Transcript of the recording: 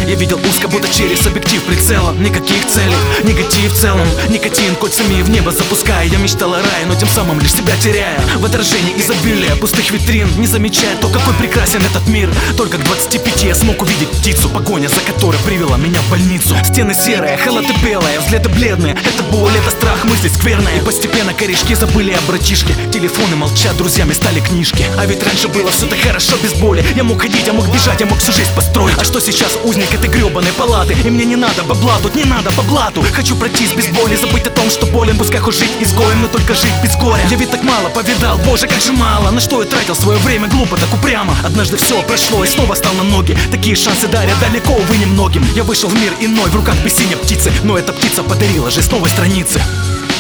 Я видел узко, будто через объектив прицелом. Никаких целей, негатив в целом. Никотин кольцами в небо запуская. Я мечтал о рае, но тем самым лишь себя теряя. В отражении изобилия пустых витрин, не замечая то, какой прекрасен этот мир. Только к 25 я смог увидеть птицу, погоня за которой привела меня в больницу. Стены серые, халаты белые, взгляды бледные. Это боль, это страх, мысли скверные. И постепенно корешки забыли о братишке. Телефоны молчат, друзьями стали книжки. А ведь раньше было все так хорошо без боли. Я мог ходить, я мог бежать, я мог всю жизнь построить. А что сейчас узник этой гребаной палаты? И мне не надо бабла, тут не надо по блату. Хочу пройтись без боли, забыть о том, что болен. Пускай хоть жить изгоем, но только жить без горя. Я ведь так мало повидал, боже, как же мало. На что я тратил свое время, глупо, так упрямо. Однажды все прошло и снова стал на ноги. Такие шансы дарят далеко, увы, немногим. Я вышел в мир иной, в руках без синя птицы. Но эта птица подарила жизнь новой страницы.